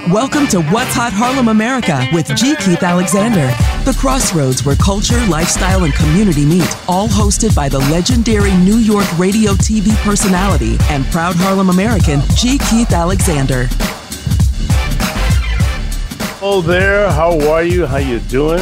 Welcome to What's Hot Harlem America with G. Keith Alexander. The crossroads where culture, lifestyle, and community meet. All hosted by the legendary New York radio TV personality and proud Harlem American, G. Keith Alexander. Hello there. How are you? How you doing?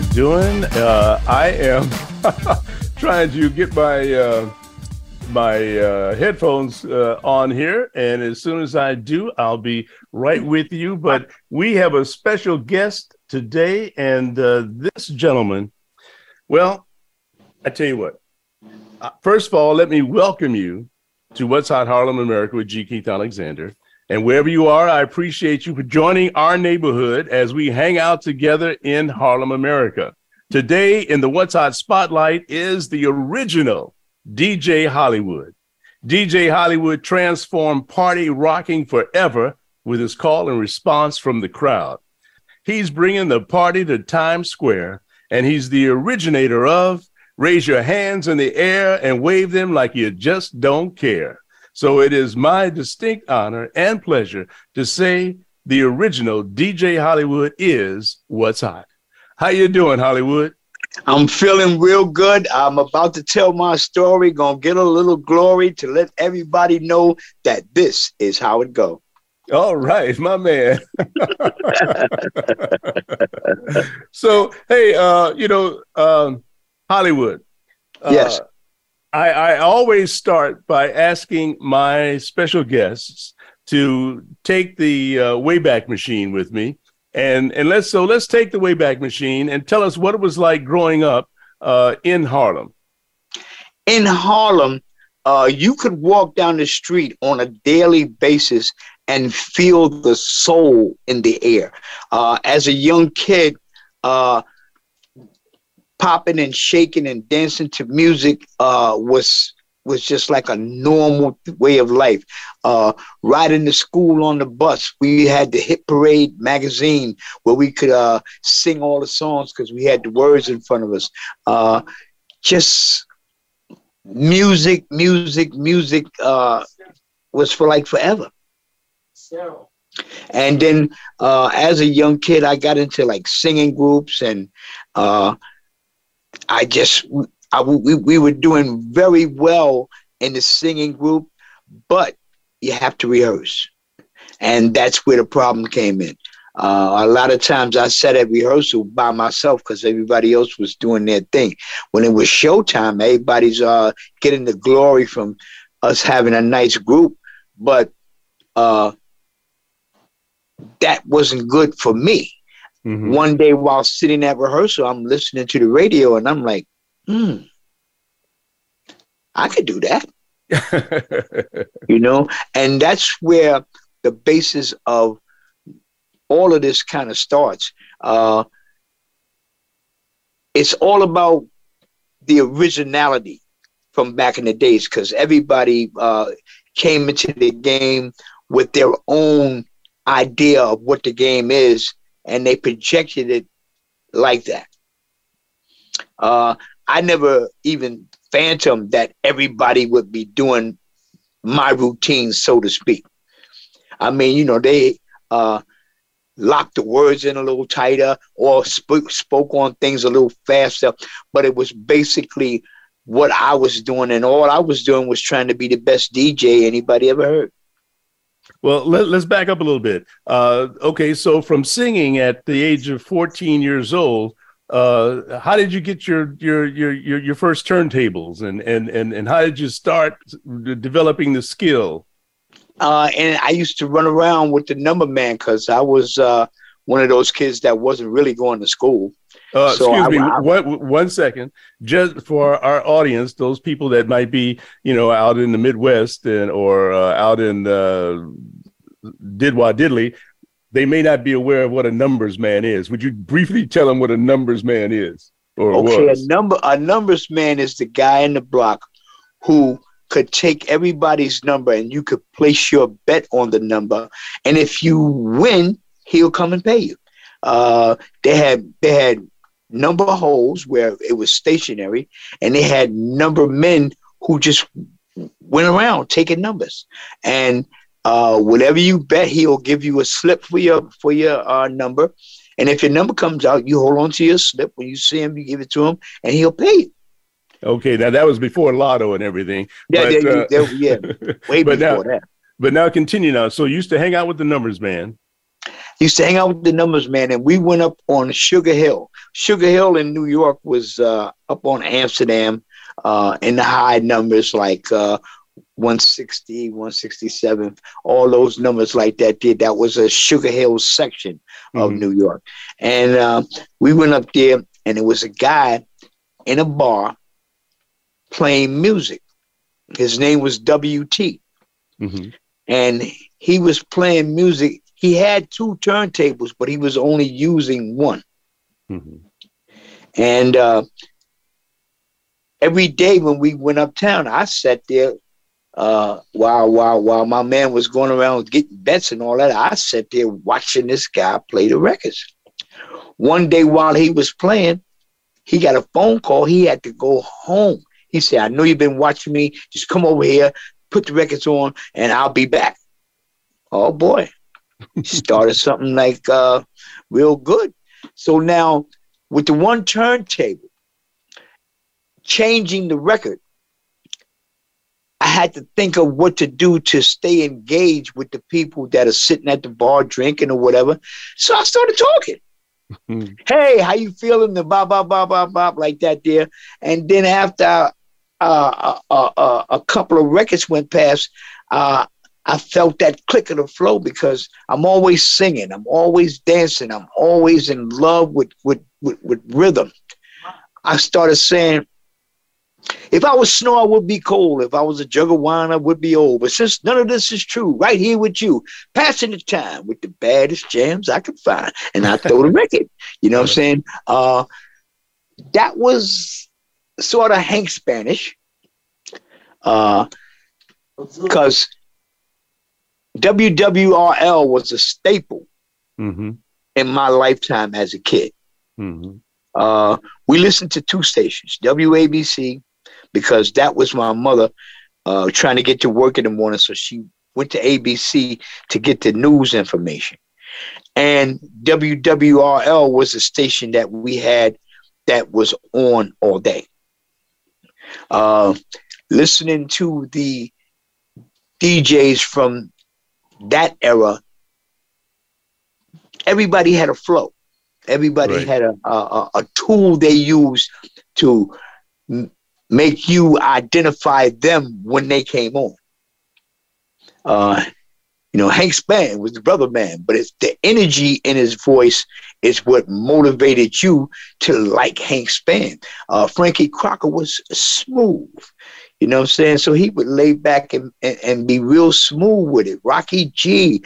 I am trying to get my headphones on here, and as soon as I do, I'll be right with you. But we have a special guest today, and this gentleman, well, I tell you what. First of all, let me welcome you to What's Hot Harlem America with G. Keith Alexander. And wherever you are, I appreciate you for joining our neighborhood as we hang out together in Harlem, America. Today in the What's Hot Spotlight is the original DJ Hollywood. DJ Hollywood transformed party rocking forever with his call and response from the crowd. He's bringing the party to Times Square, and he's the originator of Raise Your Hands in the Air and Wave Them Like You Just Don't Care. So it is my distinct honor and pleasure to say the original DJ Hollywood is What's Hot. How you doing, Hollywood? I'm feeling real good. I'm about to tell my story, gonna get a little glory to let everybody know that this is how it go. All right, my man. So, hey, Hollywood. Yes. I always start by asking my special guests to take the Wayback Machine with me. And let's take the Wayback Machine and tell us what it was like growing up in Harlem. In Harlem, you could walk down the street on a daily basis and feel the soul in the air. As a young kid, popping and shaking and dancing to music was just like a normal way of life. Riding to school on the bus, we had the Hit Parade magazine where we could sing all the songs because we had the words in front of us. Just music was for like forever. And then as a young kid, I got into like singing groups, and we were doing very well in the singing group, but you have to rehearse. And that's where the problem came in. A lot of times I sat at rehearsal by myself because everybody else was doing their thing. When it was showtime, everybody's getting the glory from us having a nice group, but that wasn't good for me. Mm-hmm. One day while sitting at rehearsal, I'm listening to the radio and I'm like, I could do that. And that's where the basis of all of this kind of starts. It's all about the originality from back in the days, because everybody came into the game with their own idea of what the game is, and they projected it like that. I never even phantomed that everybody would be doing my routine, so to speak. I mean, they locked the words in a little tighter or spoke on things a little faster, but it was basically what I was doing, and all I was doing was trying to be the best DJ anybody ever heard. Well, let's back up a little bit. Okay, so from singing at the age of 14 years old, how did you get your first turntables, and how did you start developing the skill? And I used to run around with the number man because I was one of those kids that wasn't really going to school. Excuse me, one second. Just for our audience, those people that might be, out in the Midwest or out in Didwa Diddley, they may not be aware of what a numbers man is. Would you briefly tell them what a numbers man is? A numbers man is the guy in the block who could take everybody's number and you could place your bet on the number. And if you win, he'll come and pay you. They had number holes where it was stationary, and they had number men who just went around taking numbers. And Whatever you bet, he'll give you a slip for your number. And if your number comes out, you hold on to your slip. When you see him, you give it to him, and he'll pay you. Okay, now that was before Lotto and everything. Yeah, way but before that. But now continue now. So you used to hang out with the Numbers Man. Used to hang out with the Numbers Man, and we went up on Sugar Hill. Sugar Hill in New York was up on Amsterdam in the high numbers, like 160, 167, all those numbers like that. That was a Sugar Hill section of New York. And we went up there, and it was a guy in a bar playing music. His name was WT. And he was playing music. He had 2 turntables, but he was only using one. And every day when we went uptown, I sat there while my man was going around getting bets and all that. I sat there watching this guy play the records. One day while he was playing, he got a phone call. He had to go home. He said, I know you've been watching me. Just come over here, put the records on, and I'll be back. Oh, boy. Started something like real good. So now with the one turntable, changing the record, I had to think of what to do to stay engaged with the people that are sitting at the bar drinking or whatever. So I started talking. Hey, how you feeling? The bop, bop, bop, bop, bop, like that there. And then after a couple of records went past, I felt that click of the flow because I'm always singing. I'm always dancing. I'm always in love with rhythm. I started saying, if I was snow, I would be cold. If I was a jug of wine, I would be old. But since none of this is true, right here with you, passing the time with the baddest jams I could find. And I throw the record. You know what I'm saying? That was sort of Hank Spanish. Because WWRL was a staple in my lifetime as a kid. We listened to 2 stations, WABC, because that was my mother trying to get to work in the morning. So she went to ABC to get the news information. And WWRL was a station that we had that was on all day. Listening to the DJs from that era, everybody had a flow. Everybody had a tool they used to make you identify them when they came on. Hank Spann was the brother man, but it's the energy in his voice is what motivated you to like Hank Spann. Frankie Crocker was smooth. You know what I'm saying? So he would lay back and be real smooth with it. Rocky G,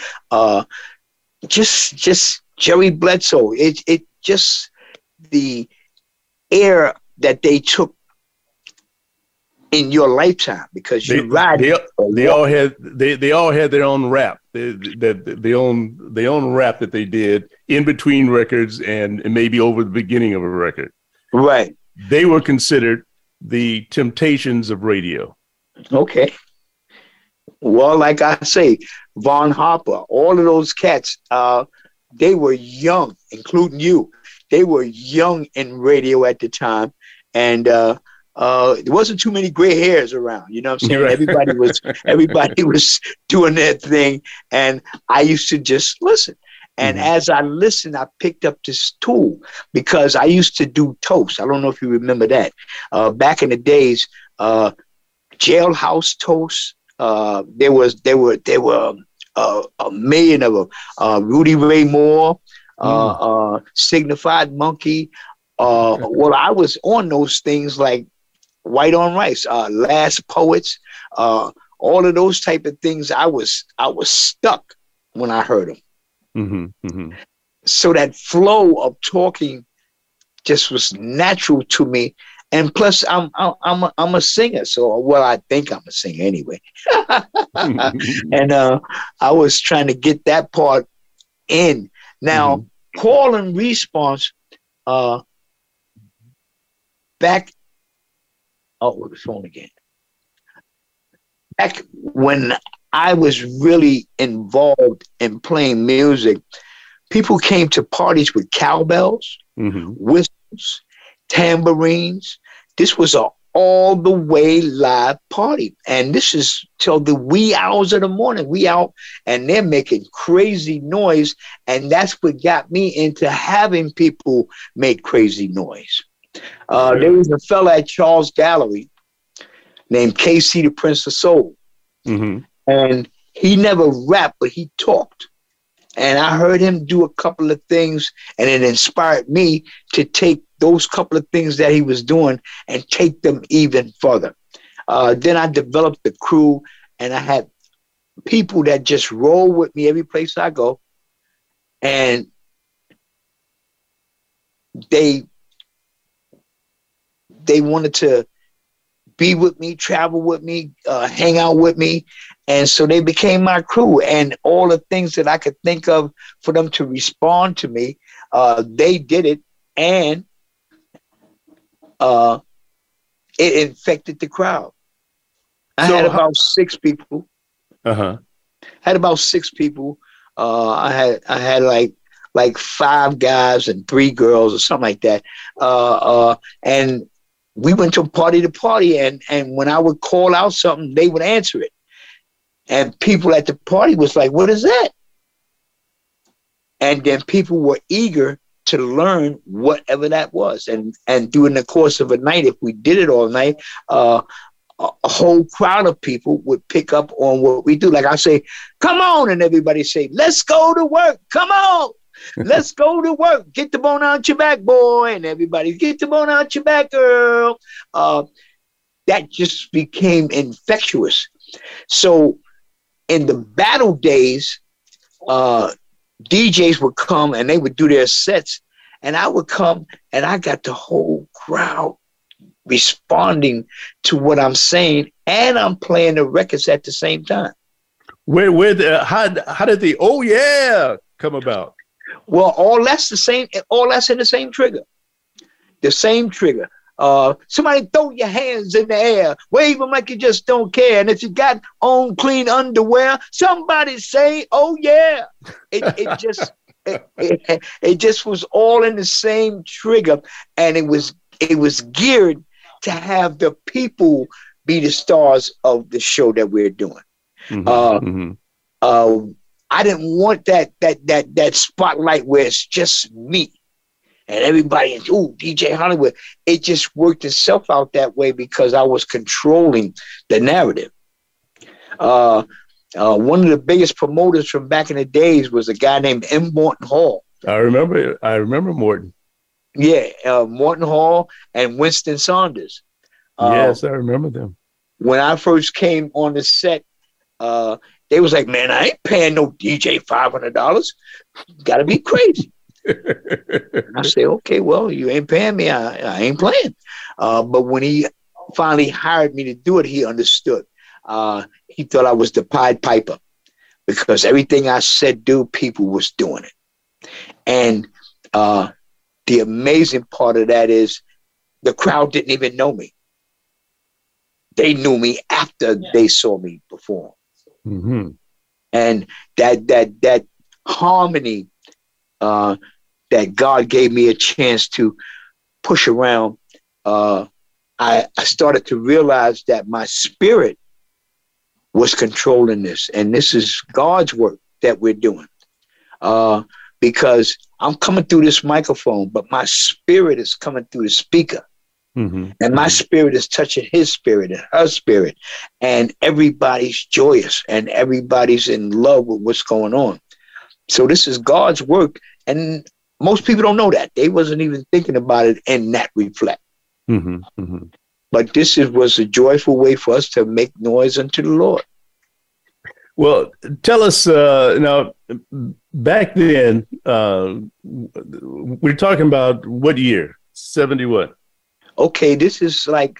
just Jerry Bledsoe. It just the air that they took in your lifetime because you ride. They all had their own rap. They own rap that they did in between records and maybe over the beginning of a record. Right. They were considered the Temptations of radio. Okay. Well, like I say, Von Harper, all of those cats, they were young, including you. They were young in radio at the time. And there wasn't too many gray hairs around. You know what I'm saying? Right. Everybody was doing their thing. And I used to just listen. And as I listened, I picked up this tool because I used to do toast. I don't know if you remember that. Back in the days, Jailhouse Toast. There were a million of them. Rudy Ray Moore, Signified Monkey. Well, I was on those things like White on Rice, Last Poets, all of those type of things. I was stuck when I heard them. So that flow of talking just was natural to me, and plus I'm a singer, so I think I'm a singer anyway. And I was trying to get that part in. Now, call and response. Back. Oh, the phone again. Back when I was really involved in playing music, people came to parties with cowbells, whistles, tambourines. This was a all the way live party. And this is till the wee hours of the morning. We out and they're making crazy noise. And that's what got me into having people make crazy noise. There was a fella at Charles Gallery named KC the Prince of Soul. And he never rapped, but he talked. And I heard him do a couple of things, and it inspired me to take those couple of things that he was doing and take them even further. Then I developed the crew, and I had people that just roll with me every place I go. And they wanted to be with me, travel with me, hang out with me. And so they became my crew, and all the things that I could think of for them to respond to me, they did it, and it infected the crowd. I had about 6 people. Had about 6 people. I had like 5 guys and 3 girls or something like that. And we went from party to party, and when I would call out something, they would answer it. And people at the party was like, what is that? And then people were eager to learn whatever that was. And during the course of a night, if we did it all night, a whole crowd of people would pick up on what we do. Like I say, come on, and everybody say, let's go to work. Come on. Let's go to work. Get the bone out your back, boy. And everybody, get the bone out your back, girl. That just became infectious. So in the battle days, DJs would come and they would do their sets, and I would come and I got the whole crowd responding to what I'm saying, and I'm playing the records at the same time. How did the "oh yeah" come about? Well, all that's in the same trigger. The same trigger. Somebody throw your hands in the air, wave them like you just don't care. And if you got on clean underwear, somebody say, "Oh yeah!" It just was all in the same trigger, and it was geared to have the people be the stars of the show that we're doing. I didn't want that spotlight where it's just me. And everybody, DJ Hollywood, it just worked itself out that way because I was controlling the narrative. One of the biggest promoters from back in the days was a guy named M. Morton Hall. I remember Morton. Yeah, Morton Hall and Winston Saunders. Yes, I remember them. When I first came on the set, they was like, man, I ain't paying no DJ $500. Got to be crazy. And I say, okay, well, you ain't paying me. I ain't playing. But when he finally hired me to do it, he understood. He thought I was the Pied Piper because everything I said do, people was doing it. And the amazing part of that is the crowd didn't even know me. They knew me after they saw me perform. And that harmony that God gave me a chance to push around, I started to realize that my spirit was controlling this. And this is God's work that we're doing. Because I'm coming through this microphone, but my spirit is coming through the speaker. And my spirit is touching his spirit and her spirit. And everybody's joyous and everybody's in love with what's going on. So this is God's work. And most people don't know that. They wasn't even thinking about it in that reflect. But this was a joyful way for us to make noise unto the Lord. Well, tell us now, back then, we're talking about what year? 70 what? Okay, this is like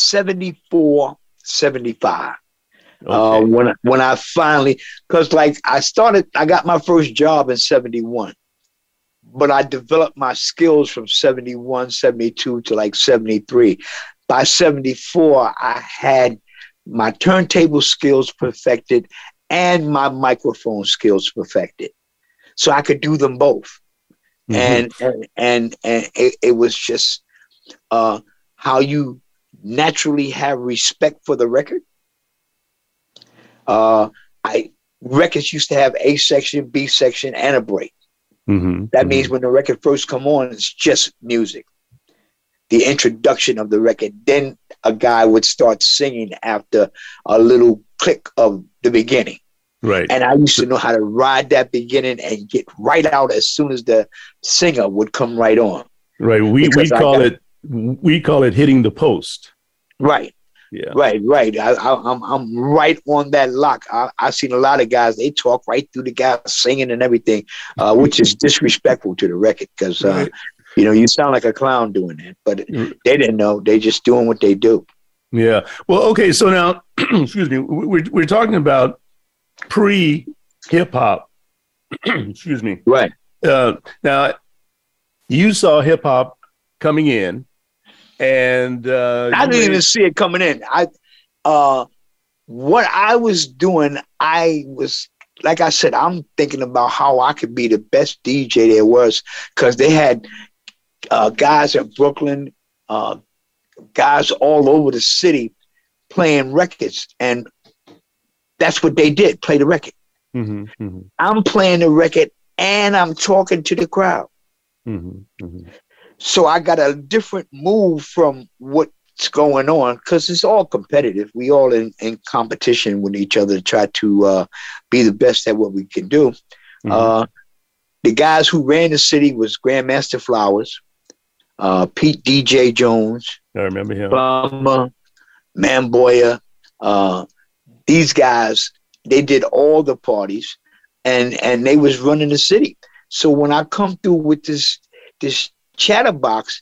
74, 75. Okay. When I finally, because like I got my first job in 71, but I developed my skills from 71, 72 to like 73. By 74, I had my turntable skills perfected and my microphone skills perfected. So I could do them both. Mm-hmm. And it was just how you naturally have respect for the record. Records used to have A section, B section, and a break. Mm-hmm. That means when the record first come on, it's just music. The introduction of the record, then a guy would start singing after a little click of the beginning. Right. And I used to know how to ride that beginning and get right out as soon as the singer would come right on. Right. We call it hitting the post. Right. Yeah. Right. I'm right on that lock. I've seen a lot of guys, they talk right through the guy singing and everything, which is disrespectful to the record because, right. You sound like a clown doing that, but they didn't know. They just doing what they do. Yeah. Well, okay. So now, excuse me, we're talking about pre-hip hop. Excuse me. Right. Now, you saw hip hop coming in, and I didn't even see it coming in. What I was doing, I was, like I said, I'm thinking about how I could be the best DJ there was, because they had guys at Brooklyn, guys all over the city playing records, and that's what they did, play the record. Mm-hmm, mm-hmm. I'm playing the record and I'm talking to the crowd. Mm-hmm, mm-hmm. So I got a different move from what's going on, because it's all competitive. We all in competition with each other to try to be the best at what we can do. Mm-hmm. The guys who ran the city was Grandmaster Flowers, Pete DJ Jones. I remember him. Bummer, Mamboya. These guys, they did all the parties, and they was running the city. So when I come through with this chatterbox,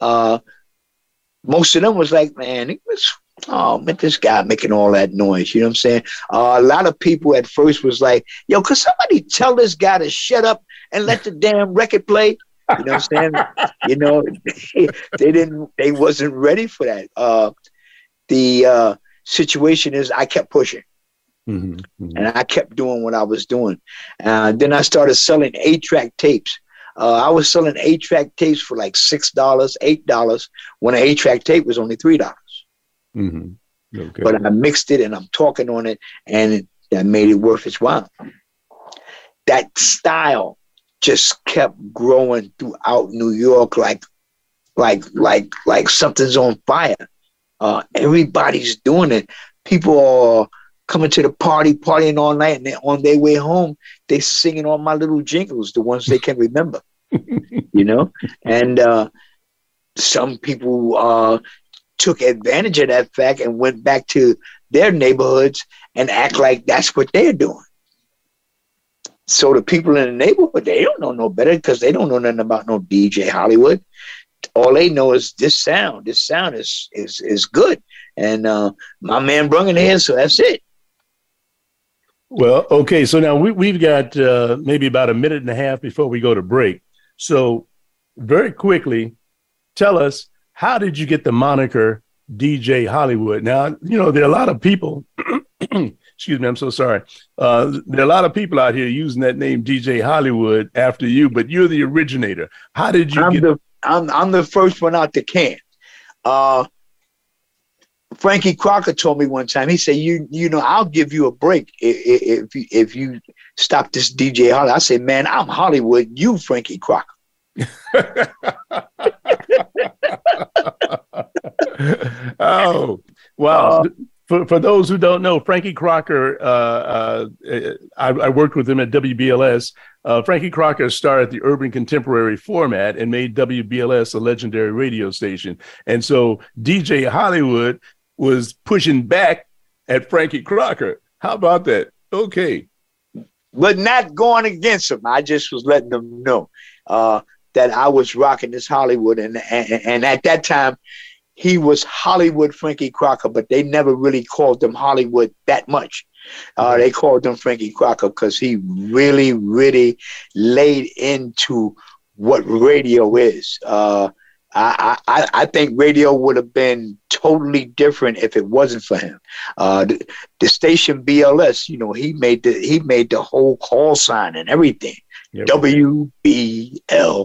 most of them was like, man, this guy making all that noise. You know what I'm saying? A lot of people at first was like, yo, could somebody tell this guy to shut up and let the damn record play? You know what I'm saying? They wasn't ready for that. The situation is I kept pushing. Mm-hmm, mm-hmm. And I kept doing what I was doing. Then I started selling 8-track tapes. I was selling 8-track tapes for like $6, $8, when an 8-track tape was only $3. Mm-hmm. Okay. But I mixed it and I'm talking on it, and that made it worth its while. That style just kept growing throughout New York like something's on fire. Everybody's doing it. People are coming to the party, partying all night, and on their way home, they singing all my little jingles, the ones they can remember, And some people took advantage of that fact and went back to their neighborhoods and act like that's what they're doing. So the people in the neighborhood, they don't know no better, because they don't know nothing about no DJ Hollywood. All they know is this sound. This sound is good. And my man brung it here, so that's it. Well, okay. So now we've got maybe about a minute and a half before we go to break. So very quickly, tell us, how did you get the moniker DJ Hollywood? Now, there are a lot of people, excuse me, I'm so sorry. There are a lot of people out here using that name DJ Hollywood after you, but you're the originator. How did you I'm the first one out the can. Frankie Crocker told me one time, he said, I'll give you a break if you stop this DJ Hollywood. I said, man, I'm Hollywood, you Frankie Crocker. Oh, wow. For those who don't know, Frankie Crocker, I worked with him at WBLS. Frankie Crocker started the Urban Contemporary format and made WBLS a legendary radio station. And so DJ Hollywood was pushing back at Frankie Crocker. How about that? Okay. But not going against him. I just was letting them know that I was rocking this Hollywood. And at that time, he was Hollywood Frankie Crocker, but they never really called him Hollywood that much. They called him Frankie Crocker because he really, really laid into what radio is. I think radio would have been totally different if it wasn't for him. The station BLS, you know, he made the whole call sign and everything. Yep. WBLS.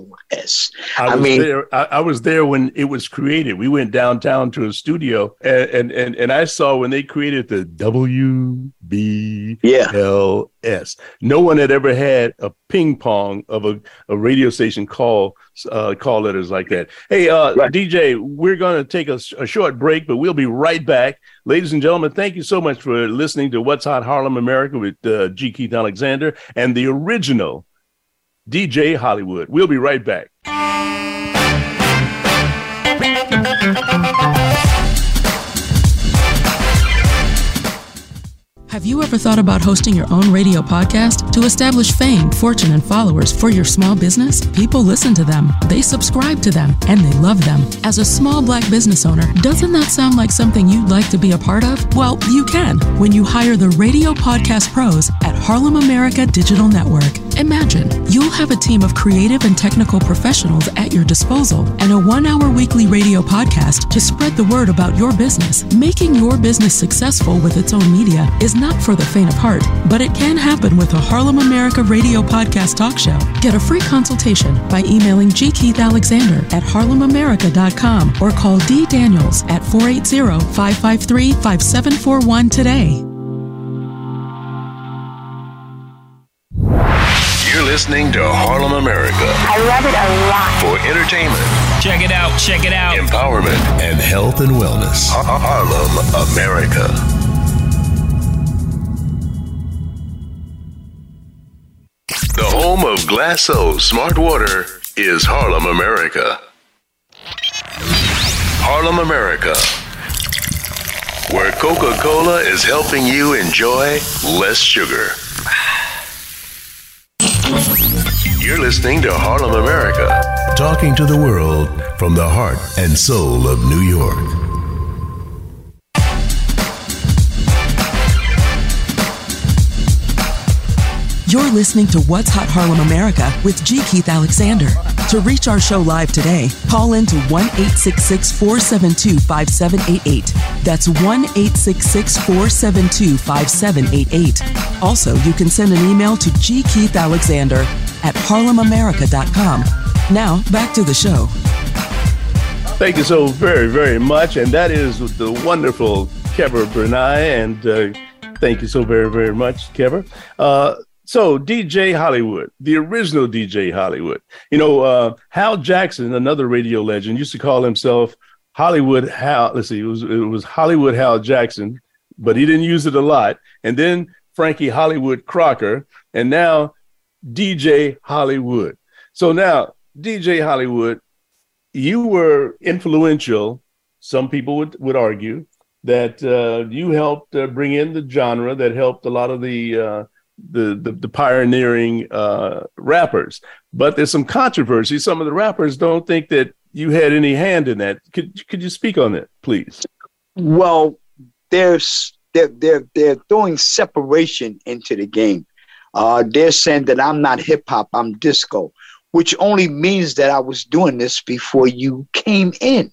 I was there when it was created. We went downtown to a studio, and I saw when they created the WBLS. No one had ever had a ping pong of a radio station call letters like that. Hey, right. DJ, we're going to take a short break, but we'll be right back. Ladies and gentlemen, thank you so much for listening to What's Hot Harlem America with G. Keith Alexander and the original DJ Hollywood. We'll be right back. Have you ever thought about hosting your own radio podcast to establish fame, fortune, and followers for your small business? People listen to them, they subscribe to them, and they love them. As a small Black business owner, doesn't that sound like something you'd like to be a part of? Well, you can when you hire the radio podcast pros at Harlem America Digital Network. Imagine, you'll have a team of creative and technical professionals at your disposal and a 1-hour weekly radio podcast to spread the word about your business. Making your business successful with its own media is not for the faint of heart, but it can happen with a Harlem America radio podcast talk show. Get a free consultation by emailing G. Keith Alexander at harlemamerica.com or call D. Daniels at 480-553-5741 today. You're listening to Harlem America. I love it a lot. For entertainment. Check it out. Empowerment and health and wellness. Harlem America. The home of Glasso Smart Water is Harlem America. Harlem America, where Coca-Cola is helping you enjoy less sugar. You're listening to Harlem America, talking to the world from the heart and soul of New York. You're listening to What's Hot Harlem America with G. Keith Alexander. To reach our show live today, call in to 1-866-472-5788. That's 1-866-472-5788. Also, you can send an email to gkeithalexander@harlemamerica.com. Now, back to the show. Thank you so very, very much. And that is the wonderful Kever Bernay. And thank you so very, very much, Kever. So DJ Hollywood, the original DJ Hollywood, you know, Hal Jackson, another radio legend, used to call himself Hollywood Hal. Let's see, it was Hollywood Hal Jackson, but he didn't use it a lot. And then Frankie Hollywood Crocker, and now DJ Hollywood. So now DJ Hollywood, you were influential. Some people would argue that you helped bring in the genre that helped a lot of the pioneering rappers, but there's some controversy. Some of the rappers don't think that you had any hand in that. Could you speak on that, please? Well, they're throwing separation into the game. They're saying that I'm not hip hop, I'm disco, which only means that I was doing this before you came in.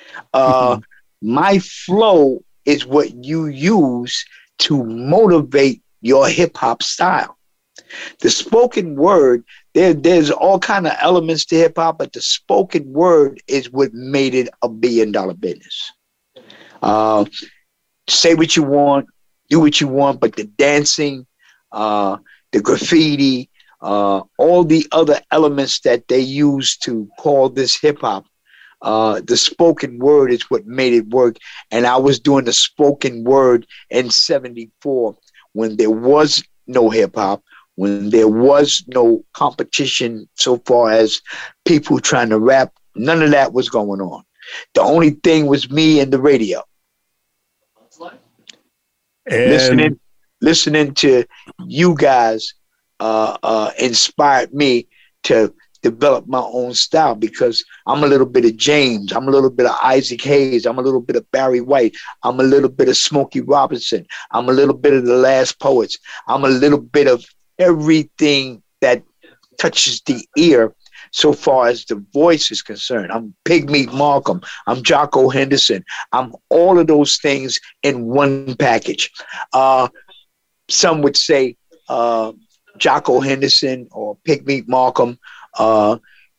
My flow is what you use to motivate your hip hop style. The spoken word, there's all kind of elements to hip hop, but the spoken word is what made it $1 billion business. Say what you want, do what you want, but the dancing, the graffiti, all the other elements that they use to call this hip hop, the spoken word is what made it work. And I was doing the spoken word in 74. When there was no hip hop, when there was no competition so far as people trying to rap, none of that was going on. The only thing was me and the radio. And listening to you guys inspired me to develop my own style, because I'm a little bit of James, I'm a little bit of Isaac Hayes, I'm a little bit of Barry White, I'm a little bit of Smokey Robinson, I'm a little bit of the Last Poets, I'm a little bit of everything that touches the ear. so far as the voice is concerned. I'm Pigmeat Markham. I'm Jocko Henderson. I'm all of those things in one package. Some would say Jocko Henderson or Pigmeat Markham are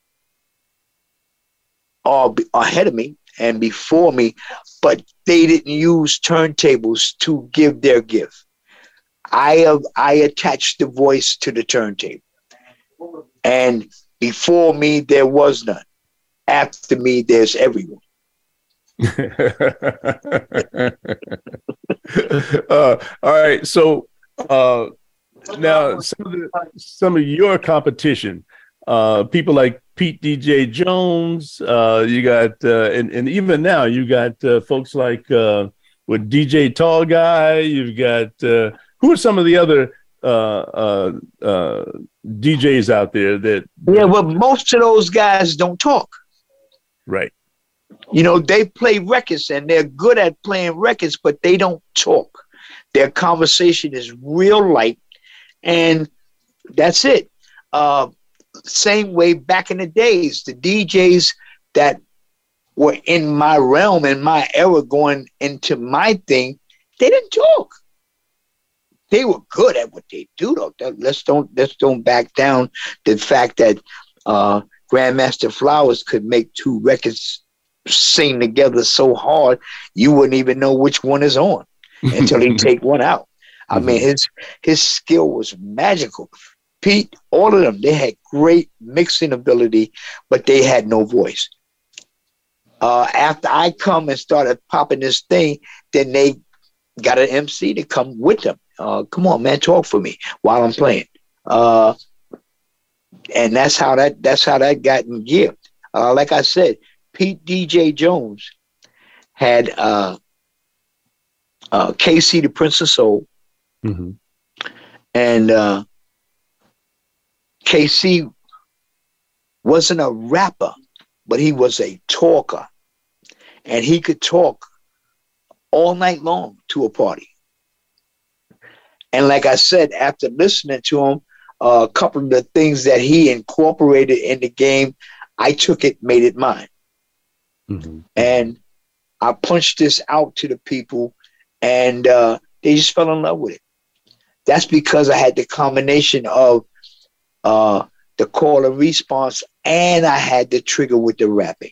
ahead of me and before me, but they didn't use turntables to give their gift. I attached the voice to the turntable. And before me, there was none. After me, there's everyone. All right. So now some of your competition, people like Pete DJ Jones, you got, and even now you got folks like with DJ Tall Guy. You've got who are some of the other DJs out there that? Yeah, well, most of those guys don't talk. Right. You know, they play records and they're good at playing records, but they don't talk. Their conversation is real light, and that's it. Same way back in the days, the DJs that were in my realm, in my era, going into my thing, they didn't talk. They were good at what they do, though. Let's don't back down the fact that Grandmaster Flowers could make two records sing together so hard you wouldn't even know which one is on until he take one out. I mean, his skill was magical. Pete, all of them, they had great mixing ability, but they had no voice. After I come and started popping this thing, then they got an MC to come with them. Come on, man, talk for me while I'm playing. And that's how that got in gear. Like I said, Pete DJ Jones had KC the Prince of Soul, and KC wasn't a rapper, but he was a talker, and he could talk all night long to a party. And like I said, after listening to him, a couple of the things that he incorporated in the game, I took it, made it mine. And I punched this out to the people, and they just fell in love with it. That's because I had the combination of the call and response, and I had the trigger with the rapping.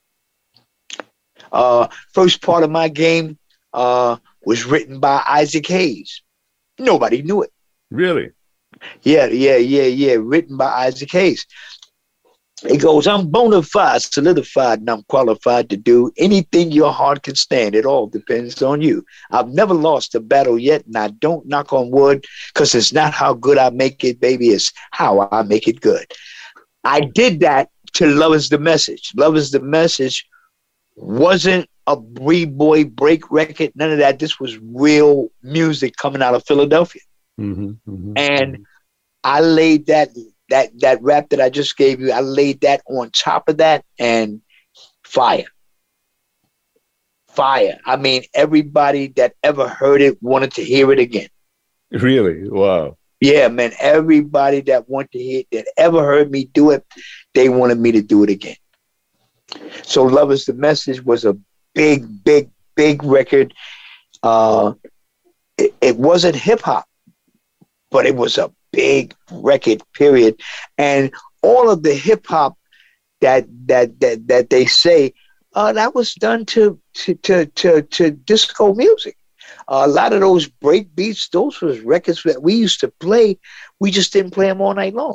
First part of my game was written by Isaac Hayes. Nobody knew it. Really? Yeah. Written by Isaac Hayes. It goes, I'm bona fide, solidified, and I'm qualified to do anything your heart can stand. It all depends on you. I've never lost a battle yet, and I don't knock on wood, because it's not how good I make it, baby. It's how I make it good. I did that to Love Is the Message. Love Is the Message wasn't a B-boy break record, none of that. This was real music coming out of Philadelphia. And I laid that rap that I just gave you, I laid that on top of that, and fire. I mean, everybody that ever heard it wanted to hear it again. Really? Wow. Yeah, man. Everybody that wanted to hear it, that ever heard me do it, they wanted me to do it again. So Love Is the Message was a big record. It wasn't hip hop, but it was a big record, period. And all of the hip hop that they say that was done to disco music. A lot of those break beats, those was records that we used to play. We just didn't play them all night long.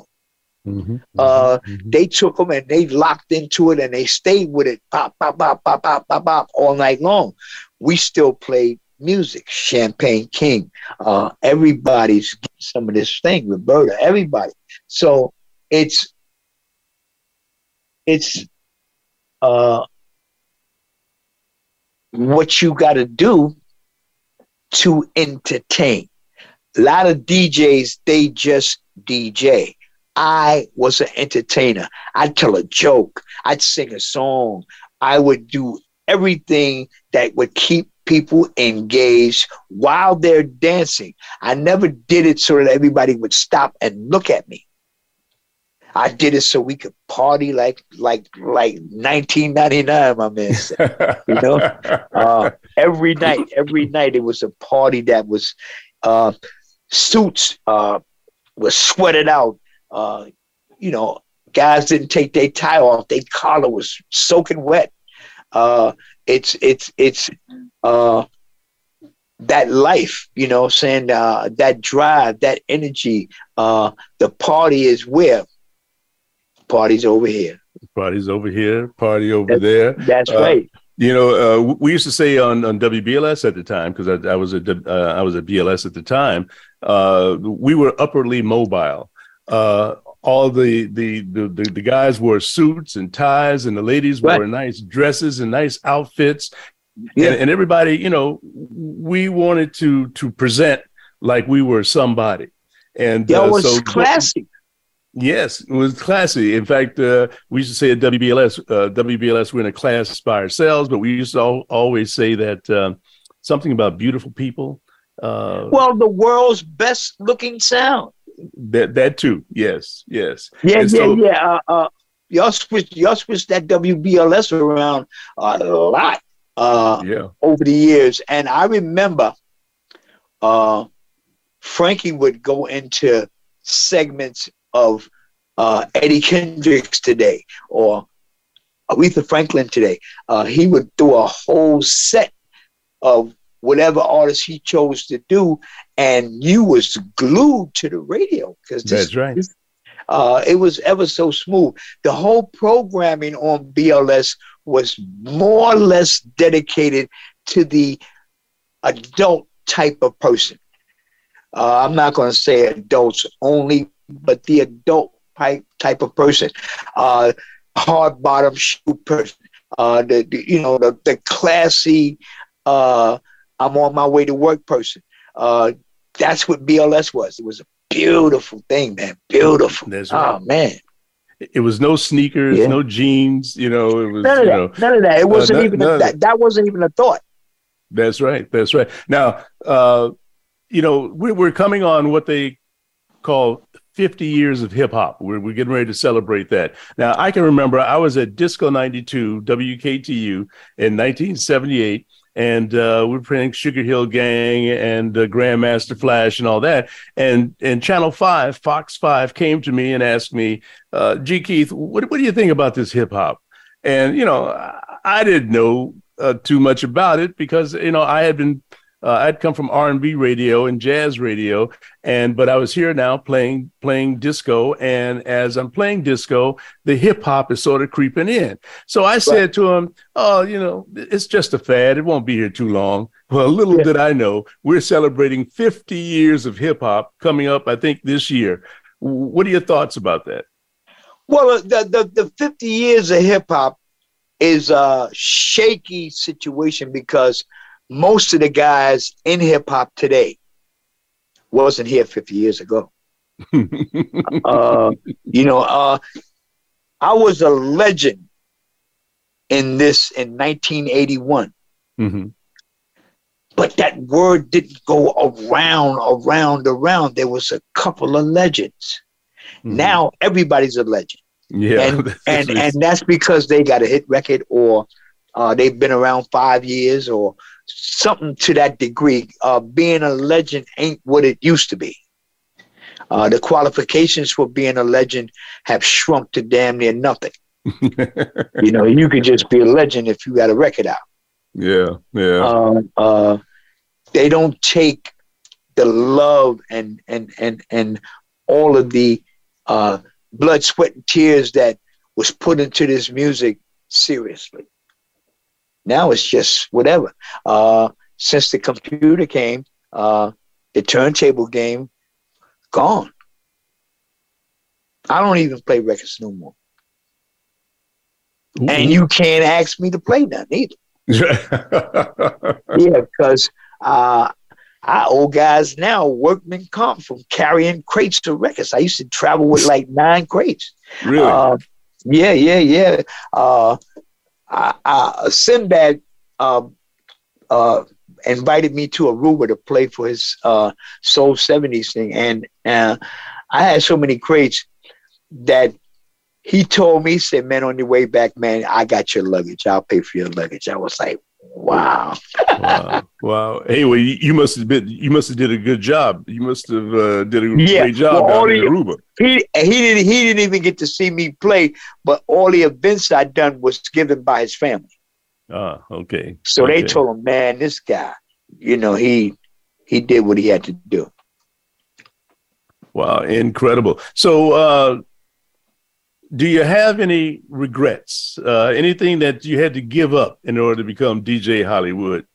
They took them and they locked into it and they stayed with it, pop, pop, pop, pop, pop, pop, pop, all night long. We still played music. Champagne King, everybody's getting some of this thing. Roberta, everybody. So it's what you got to do to entertain. A lot of DJs, they just DJ. I was an entertainer. I'd tell a joke. I'd sing a song. I would do everything that would keep people engaged while they're dancing. I never did it so that everybody would stop and look at me. I did it so we could party like 1999, my man said. You know, every night it was a party that was suits was sweated out. You know, guys didn't take their tie off; their collar was soaking wet. It's that life, you know, saying that drive, that energy. The party is where. Party's over here. Party's over here. Party over there. That's right. You know, we used to say on WBLS at the time, because I was at BLS at the time. We were upperly mobile. All the guys wore suits and ties, and the ladies wore nice dresses and nice outfits. Yeah. And everybody, you know, we wanted to present like we were somebody. And it was classy. Yes, it was classy. In fact, we used to say at WBLS, we're in a class by ourselves, but we used to always say that something about beautiful people. Well, the world's best looking sound. That too. Yes. Yeah. Y'all switched that WBLS around a lot over the years. And I remember Frankie would go into segments of Eddie Kendricks today or Aretha Franklin today. He would do a whole set of whatever artist he chose to do, and you was glued to the radio because that's right. It was ever so smooth. The whole programming on BLS was more or less dedicated to the adult type of person. I'm not going to say adults only, but the adult type of person, hard bottom shoe person, the classy, I'm on my way to work person. That's what BLS was. It was a beautiful thing, man. Beautiful. That's right. Oh man. It was no sneakers, no jeans. You know, it was none of that. It wasn't even that wasn't even a thought. That's right. That's right. Now, we're coming on what they call 50 years of hip hop. We're getting ready to celebrate that. Now, I can remember I was at Disco 92 WKTU in 1978, and we were playing Sugar Hill Gang and Grandmaster Flash and all that. And Channel 5, Fox 5, came to me and asked me, G. Keith, what do you think about this hip hop? And, I didn't know too much about it because, I had been I'd come from R&B radio and jazz radio, but I was here now playing disco. And as I'm playing disco, the hip hop is sort of creeping in. So I said to him, it's just a fad. It won't be here too long. Well, little did I know, we're celebrating 50 years of hip hop coming up, I think, this year. What are your thoughts about that? Well, the 50 years of hip hop is a shaky situation because most of the guys in hip hop today wasn't here 50 years ago. I was a legend in 1981. Mm-hmm. But that word didn't go around. There was a couple of legends. Mm-hmm. Now everybody's a legend. Yeah. And that's because they got a hit record or they've been around 5 years or something to that degree. Being a legend ain't what it used to be. The qualifications for being a legend have shrunk to damn near nothing. You could just be a legend if you got a record out. Yeah. They don't take the love and all of the blood, sweat, and tears that was put into this music seriously. Now it's just whatever. Since the computer came, the turntable game, gone. I don't even play records no more. Ooh. And you can't ask me to play none either. Yeah, because our old guys now, workman comp from carrying crates of records. I used to travel with like 9 crates. Really? Yeah. Sinbad invited me to Aruba to play for his Soul 70s thing. And I had so many crates that he told me, he said, man, on your way back, man, I got your luggage. I'll pay for your luggage. I was like, wow. Wow. Hey, well, you must have did a good job. You must have did a great job down in Aruba. He didn't even get to see me play, but all the events I'd done was given by his family. Okay. So they told him, man, this guy, you know, he did what he had to do. Wow, incredible. So do you have any regrets? Anything that you had to give up in order to become DJ Hollywood?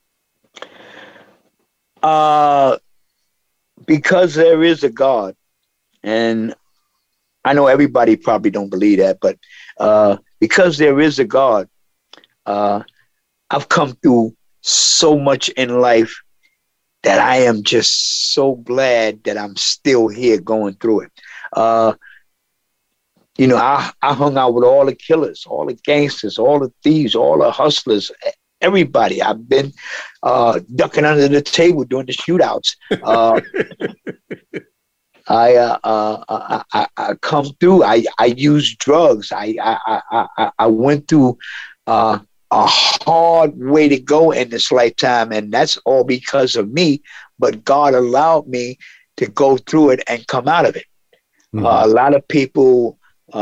Because there is a God, and I know everybody probably don't believe that, but because there is a God, I've come through so much in life that I am just so glad that I'm still here going through it. You know, I hung out with all the killers, all the gangsters, all the thieves, all the hustlers, everybody. I've been ducking under the table during the shootouts. I come through. I used drugs. I went through a hard way to go in this lifetime, and that's all because of me. But God allowed me to go through it and come out of it. Mm-hmm. A lot of people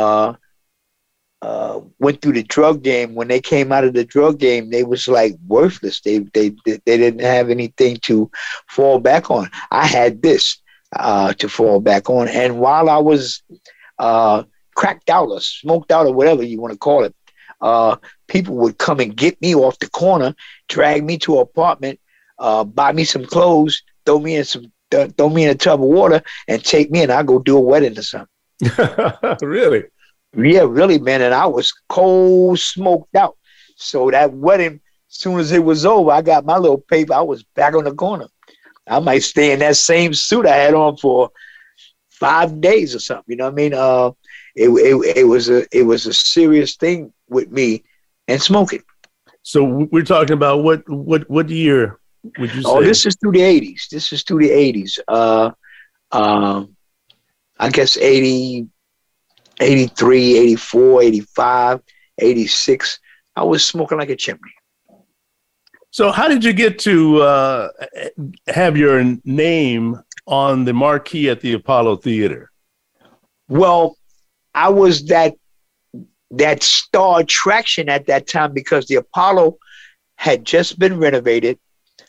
went through the drug game. When they came out of the drug game, they was like worthless. They didn't have anything to fall back on. I had this to fall back on, and while I was cracked out or smoked out or whatever you want to call it, people would come and get me off the corner, drag me to an apartment, buy me some clothes, throw me in a tub of water, and take me, and I go do a wedding or something. Really? Yeah, really, man. And I was cold smoked out. So that wedding, as soon as it was over, I got my little paper. I was back on the corner. I might stay in that same suit I had on for 5 days or something. You know what I mean? It was a serious thing with me and smoking. So we're talking about what year would you say? Oh, this is through the 80s. This is through the 80s. I guess 80, 83, 84, 85, 86. I was smoking like a chimney. So how did you get to have your name on the marquee at the Apollo Theater? Well, I was that star attraction at that time because the Apollo had just been renovated.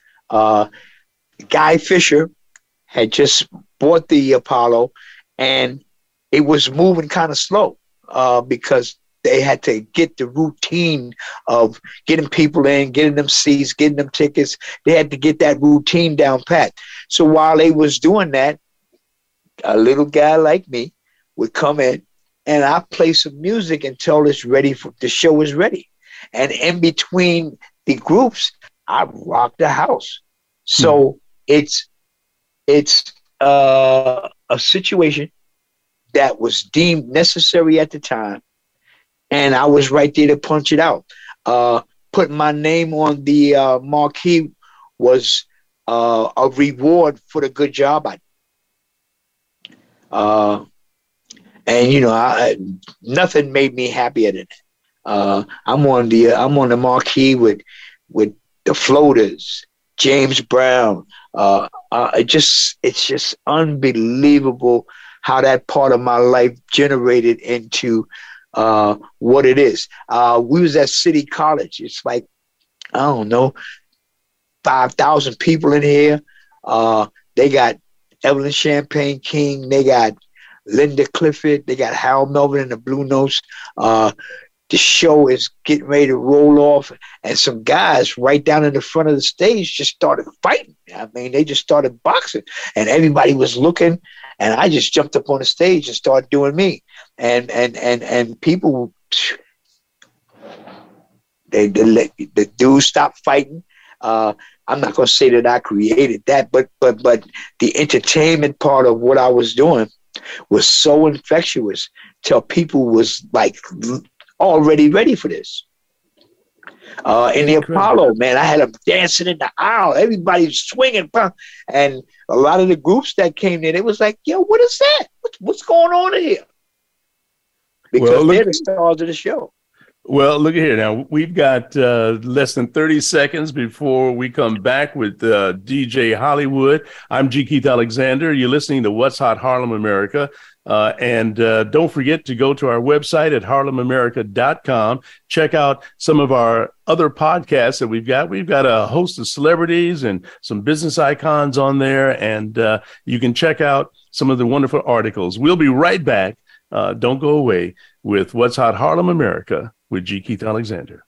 Guy Fisher had just bought the Apollo, and it was moving kind of slow because they had to get the routine of getting people in, getting them seats, getting them tickets. They had to get that routine down pat. So while they was doing that, a little guy like me would come in, and I play some music until the show is ready. And in between the groups, I rock the house. So it's a situation that was deemed necessary at the time, and I was right there to punch it out. Putting my name on the marquee was a reward for the good job I did. And you know, nothing made me happier than that. I'm on the marquee with the Floaters, James Brown. It's just unbelievable how that part of my life generated into what it is. We was at City College. It's like, I don't know, 5,000 people in here. They got Evelyn Champagne King. They got Linda Clifford. They got Harold Melvin and the Blue Notes. The show is getting ready to roll off, and some guys right down in the front of the stage just started fighting. I mean, they just started boxing, and everybody was looking, and I just jumped up on the stage and started doing me. And people, the dudes stopped fighting. I'm not going to say that I created that, but the entertainment part of what I was doing was so infectious till people was like already ready for this. In the Apollo, man, I had them dancing in the aisle. Everybody swinging. And a lot of the groups that came in, it was like, yo, what is that? What's going on here? because they're the stars of the show. Well, look at here. Now, we've got less than 30 seconds before we come back with DJ Hollywood. I'm G. Keith Alexander. You're listening to What's Hot Harlem America. And don't forget to go to our website at harlemamerica.com. Check out some of our other podcasts that we've got. We've got a host of celebrities and some business icons on there. And you can check out some of the wonderful articles. We'll be right back. Don't go away with What's Hot Harlem America with G. Keith Alexander.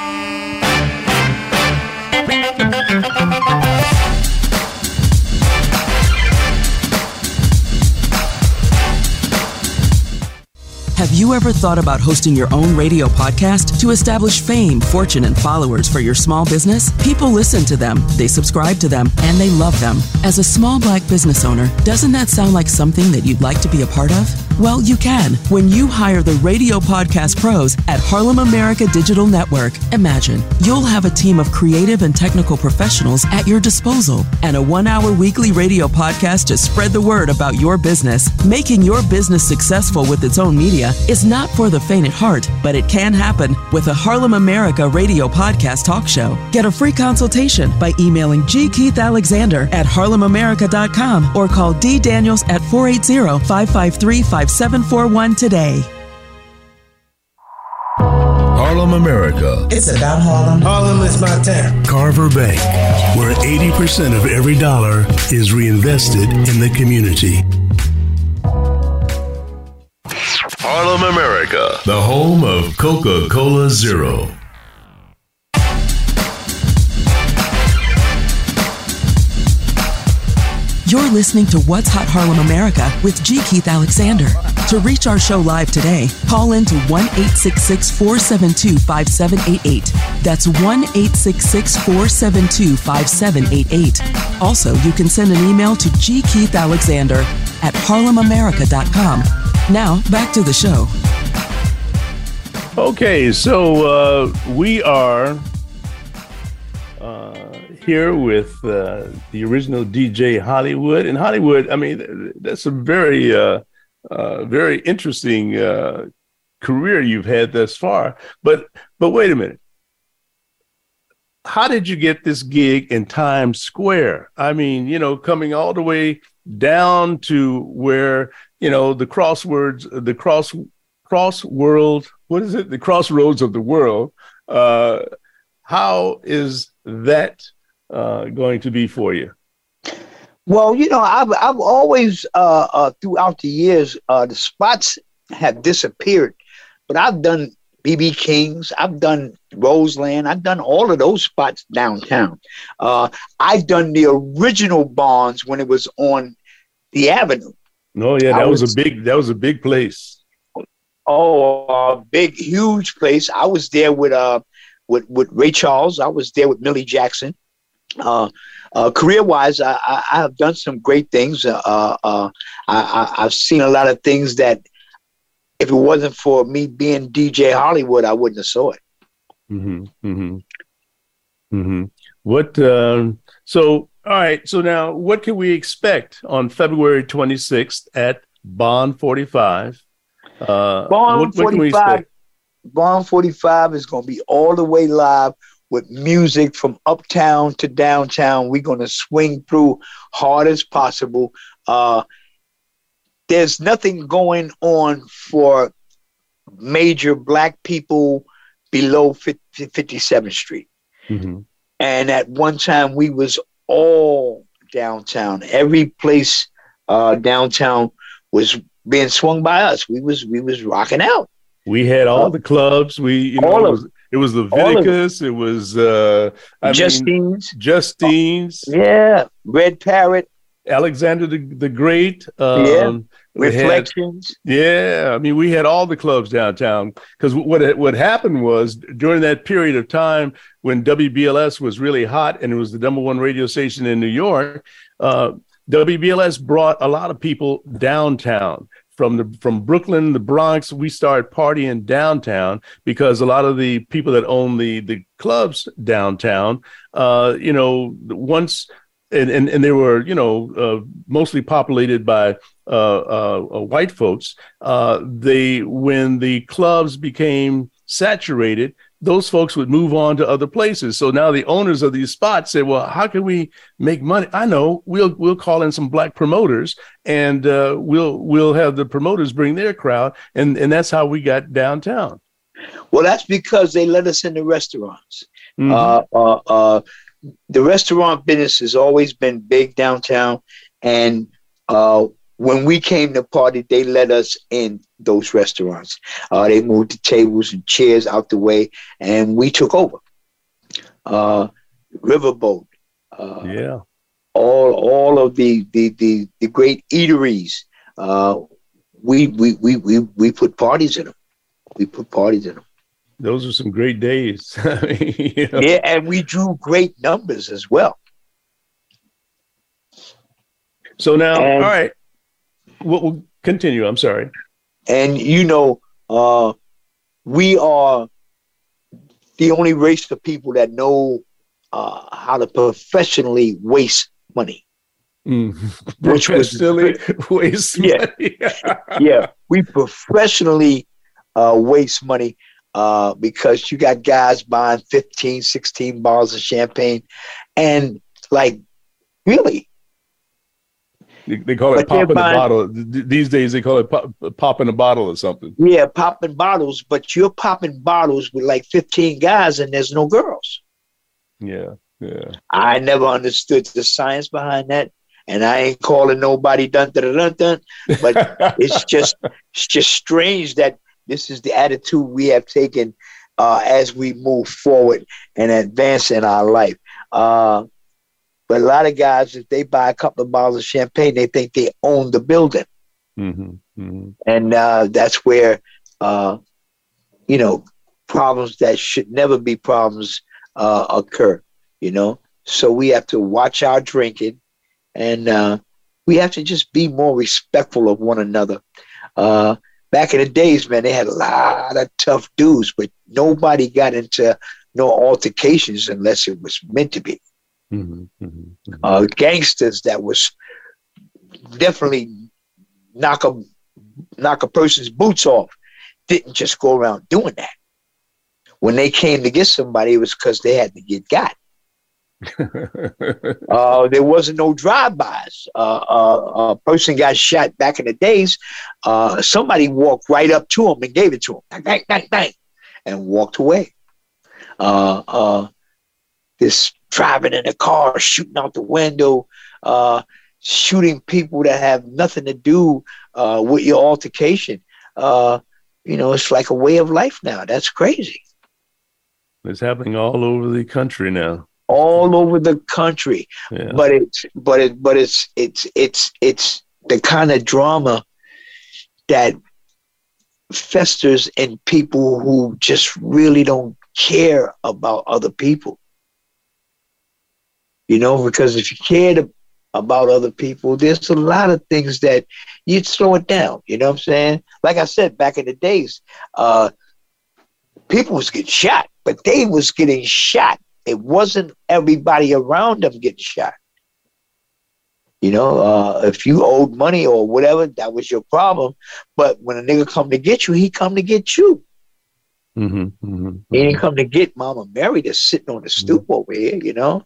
Have you ever thought about hosting your own radio podcast to establish fame, fortune, and followers for your small business? People listen to them, they subscribe to them, and they love them. As a small Black business owner, doesn't that sound like something that you'd like to be a part of? Well, you can when you hire the radio podcast pros at Harlem America Digital Network. Imagine, you'll have a team of creative and technical professionals at your disposal and a 1-hour weekly radio podcast to spread the word about your business. Making your business successful with its own media is not for the faint at heart, but it can happen with a Harlem America radio podcast talk show. Get a free consultation by emailing G. Keith Alexander at harlemamerica.com or call D. Daniels at 480-553-5741 today. Harlem America. It's about Harlem. Harlem is my town. Carver Bank, where 80% of every dollar is reinvested in the community. Harlem America, the home of Coca-Cola Zero. You're listening to What's Hot Harlem America with G. Keith Alexander. To reach our show live today, call in to 1-866-472-5788. That's 1-866-472-5788. Also, you can send an email to gkeithalexander at harlemamerica.com. Now, back to the show. Okay, so we are here with the original DJ Hollywood. And Hollywood, I mean, that's a very, very interesting career you've had thus far. But wait a minute. How did you get this gig in Times Square? I mean, you know, coming all the way down to where, you know, the crossroads of the world. How is that going to be for you? Well, you know, I've always throughout the years the spots have disappeared, but I've done BB King's, I've done Roseland, I've done all of those spots downtown. I've done the original Barnes when it was on the Avenue. No, yeah, that was a big place. Oh, a big, huge place. I was there with Ray Charles. I was there with Millie Jackson. Career-wise, I have done some great things. I've seen a lot of things that if it wasn't for me being DJ Hollywood, I wouldn't have saw it. Mm-hmm. Mm-hmm. Mm-hmm. What? So, all right. So now, what can we expect on February 26th at Bond 45? Bond 45. Bond 45 is going to be all the way live with music from uptown to downtown. We're going to swing through hard as possible. There's nothing going on for major Black people below 57th Street. Mm-hmm. And at one time, we was all downtown. Every place downtown was being swung by us. We was rocking out. We had all the clubs. It was Leviticus. It was Justine's. Yeah, Red Parrot. Alexander the Great. Reflections. I mean, we had all the clubs downtown because what happened was during that period of time when WBLS was really hot and it was the number one radio station in New York, WBLS brought a lot of people downtown. From Brooklyn, the Bronx, we started partying downtown because a lot of the people that own the clubs downtown, once and they were, mostly populated by white folks. When the clubs became saturated, those folks would move on to other places. So now the owners of these spots said, well, how can we make money? I know, we'll call in some black promoters, and we'll have the promoters bring their crowd. And that's how we got downtown. Well, that's because they let us in the restaurants. Mm-hmm. The restaurant business has always been big downtown. And when we came to party, they let us in those restaurants. They moved the tables and chairs out the way, and we took over. Riverboat. All of the great eateries. We put parties in them. Those are some great days. Yeah, and we drew great numbers as well. So now, all right, we'll continue. I'm sorry. And, we are the only race of people that know how to professionally waste money. Professionally waste money. Yeah, we professionally waste money because you got guys buying 15, 16 bottles of champagne. And, really? They call it popping a bottle. These days, they call it popping a bottle or something. Yeah, popping bottles, but you're popping bottles with 15 guys and there's no girls. Yeah. I never understood the science behind that, and I ain't calling nobody dun. But it's just strange that this is the attitude we have taken as we move forward and advance in our life. But a lot of guys, if they buy a couple of bottles of champagne, they think they own the building. Mm-hmm, mm-hmm. And that's where, problems that should never be problems occur, So we have to watch our drinking, and we have to just be more respectful of one another. Back in the days, man, they had a lot of tough dudes, but nobody got into no altercations unless it was meant to be. Mm-hmm, mm-hmm. Gangsters that was definitely knock a person's boots off didn't just go around doing that. When they came to get somebody, it was because they had to get got. There wasn't no drive-bys. A person got shot back in the days. Somebody walked right up to him and gave it to him, bang, bang, bang, and walked away. This driving in a car, shooting out the window, shooting people that have nothing to do with your altercation. It's like a way of life now. That's crazy. It's happening all over the country now. All over the country, yeah. but it's the kind of drama that festers in people who just really don't care about other people. Because if you cared about other people, there's a lot of things that you'd slow it down. You know what I'm saying? Like I said, back in the days, people was getting shot, but they was getting shot. It wasn't everybody around them getting shot. If you owed money or whatever, that was your problem. But when a nigga come to get you, he come to get you. Mm-hmm, mm-hmm, he didn't come to get Mama Mary that's sitting on the stoop over here,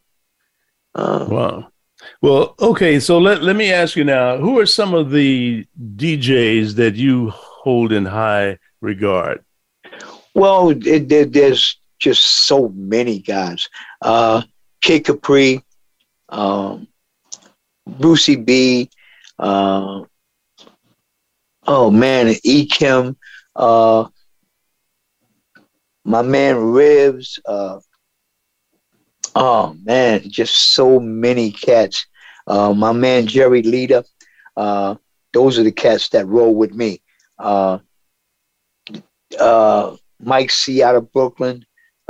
Wow. Well, okay. So let me ask you now, who are some of the DJs that you hold in high regard? Well, there's just so many guys. Kid Capri, Brucey B, E. Kim, my man Ribs, just so many cats. My man Jerry Lita, those are the cats that roll with me. Mike C out of Brooklyn.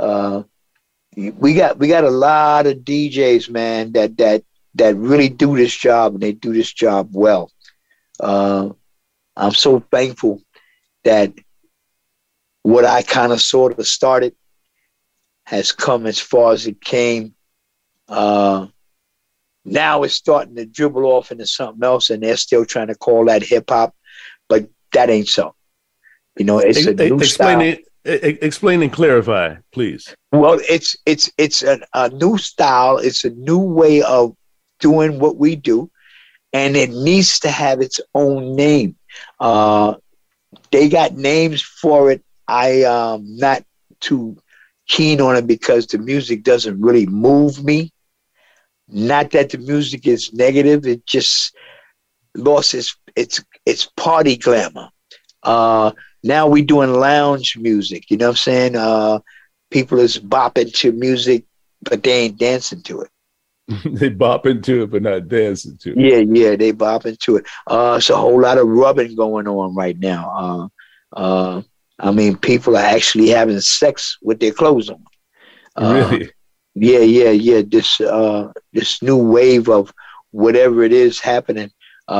We got a lot of DJs, man, that really do this job, and they do this job well. I'm so thankful that what I kind of sort of started has come as far as it came. Now it's starting to dribble off into something else, and they're still trying to call that hip hop, but that ain't so. You know, it's a new style. Explain and clarify, please. Well, it's a new style. It's a new way of doing what we do, and it needs to have its own name. They got names for it. I am not too keen on it because the music doesn't really move me. Not that the music is negative, it just lost its party glamour. Now we doing lounge music, you know what I'm saying? People is bopping to music, but they ain't dancing to it. They bop into it, but not dancing to it. Yeah, they bop into it. It's a whole lot of rubbing going on right now. I mean, people are actually having sex with their clothes on. Really? Yeah. This new wave of whatever it is happening.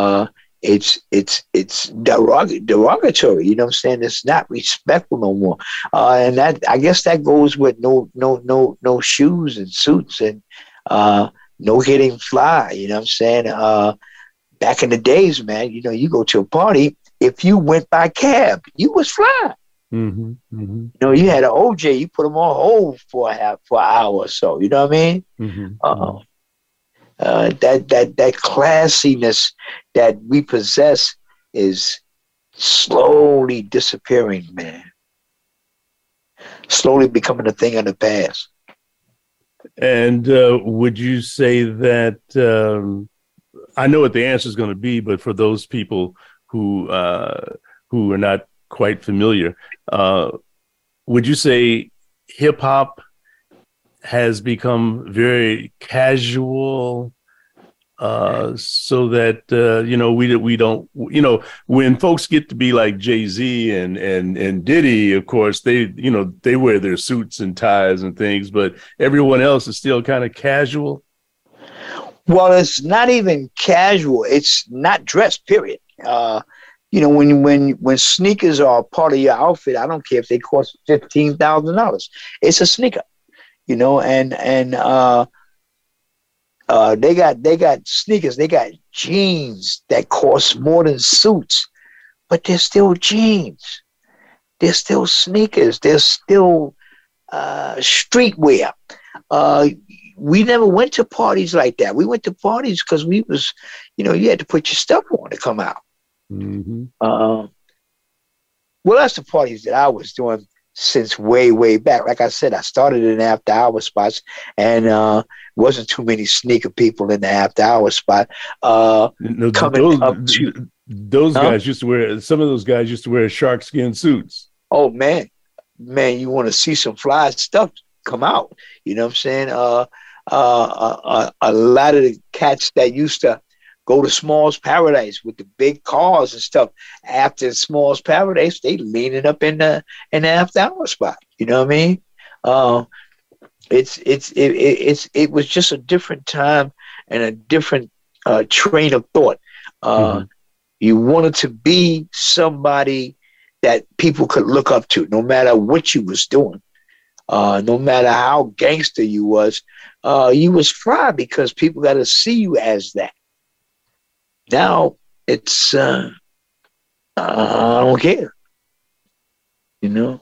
It's derogatory. You know what I'm saying? It's not respectful no more. And that, I guess, that goes with no shoes and suits and no getting fly. You know what I'm saying? Back in the days, man, you know, you go to a party, if you went by cab, you was fly. Mm-hmm, mm-hmm. You know, you had an OJ, you put them on hold for an hour or so. You know what I mean? Mm-hmm. That classiness that we possess is slowly disappearing, man. Slowly becoming a thing of the past. And would you say that, I know what the answer is going to be, but for those people who are not quite familiar, would you say hip hop has become very casual, so that you know, we don't, you know, when folks get to be like Jay-Z and Diddy, of course, they, you know, they wear their suits and ties and things, but everyone else is still kind of casual? Well, it's not even casual. It's not dress, period. You know, when sneakers are part of your outfit, I don't care if they cost $15,000. It's a sneaker, you know, and they got sneakers, they got jeans that cost more than suits, but they're still jeans. They're still sneakers. They're still streetwear. We never went to parties like that. We went to parties because we was, you know, you had to put your stuff on to come out. Mm-hmm. Well, that's the parties that I was doing since way back. Like I said, I started in after hour spots, and wasn't too many sneaker people in the after hour spot. Those guys used to wear, some of those guys used to wear shark skin suits. Oh man, you want to see some fly stuff come out? You know what I'm saying? A lot of the cats that used to go to Small's Paradise with the big cars and stuff. After Small's Paradise, they leaning up in the after hour spot. You know what I mean? It was just a different time and a different train of thought. You wanted to be somebody that people could look up to, no matter what you was doing, no matter how gangster you was fly because people got to see you as that. Now it's I don't care, you know.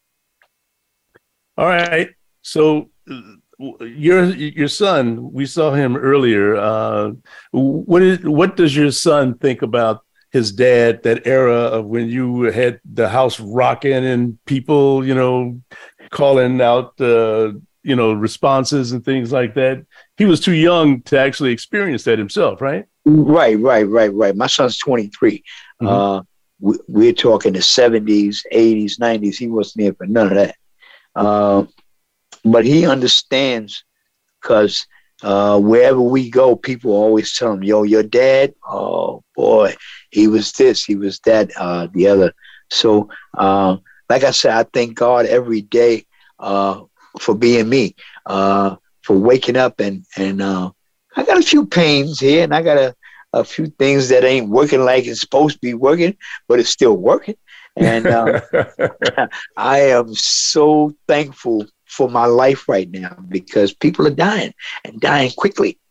All right, so your son, we saw him earlier. What does your son think about his dad? That era of when you had the house rocking and people, you know, calling out you know, responses and things like that. He was too young to actually experience that himself, right? Right. My son's 23. We're talking the 70s, 80s, 90s. He wasn't there for none of that. But he understands because wherever we go, people always tell him, yo, your dad, oh boy, he was this, he was that, the other. So like I said, I thank God every day for being me, for waking up and I got a few pains here and I got a few things that ain't working like it's supposed to be working, but it's still working. And I am so thankful for my life right now because people are dying and dying quickly.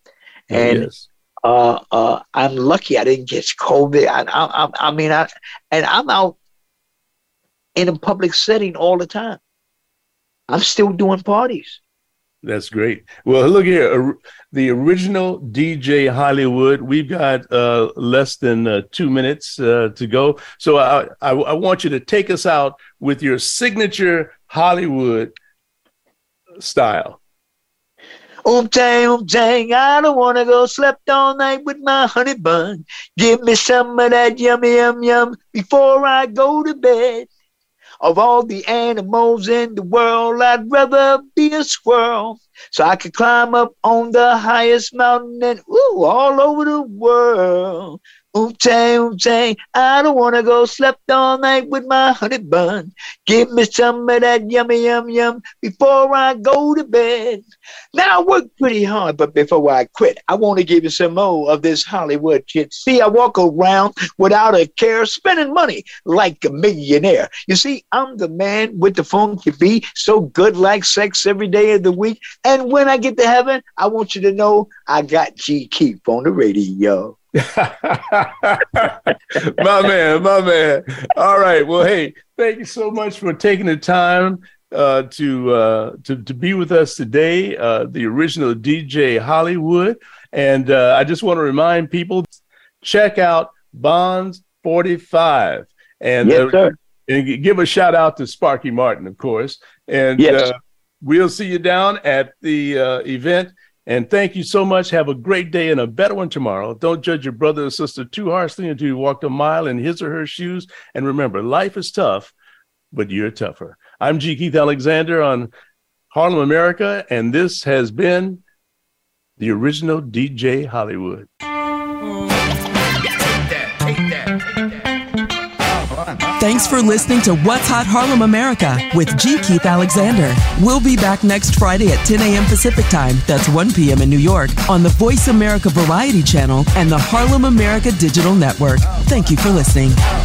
And yes. I'm lucky I didn't catch COVID. I'm out in a public setting all the time. I'm still doing parties. That's great. Well, look here, the original DJ Hollywood. We've got less than 2 minutes to go. So I want you to take us out with your signature Hollywood style. Oom-tang, I don't want to go slept all night with my honey bun. Give me some of that yummy, yum, yum before I go to bed. Of all the animals in the world, I'd rather be a squirrel so I could climb up on the highest mountain and all over the world. Oom-tang, I don't want to go slept all night with my honey bun. Give me some of that yummy, yum, yum before I go to bed. Now I work pretty hard, but before I quit, I want to give you some more of this Hollywood shit. See, I walk around without a care, spending money like a millionaire. You see, I'm the man with the funky beat, so good like sex every day of the week. And when I get to heaven, I want you to know I got G Keith on the radio. my man. All right. Well, hey, thank you so much for taking the time to be with us today. The original DJ Hollywood, and I just want to remind people, check out Bonds 45, and, yes, sir. And give a shout out to Sparky Martin, of course. And yes. We'll see you down at the event. And thank you so much. Have a great day and a better one tomorrow. Don't judge your brother or sister too harshly until you walked a mile in his or her shoes. And remember, life is tough, but you're tougher. I'm G. Keith Alexander on Harlem, America, and this has been the original DJ Hollywood. Thanks for listening to What's Hot Harlem America with G. Keith Alexander. We'll be back next Friday at 10 a.m. Pacific Time. That's 1 p.m. in New York on the Voice America Variety Channel and the Harlem America Digital Network. Thank you for listening.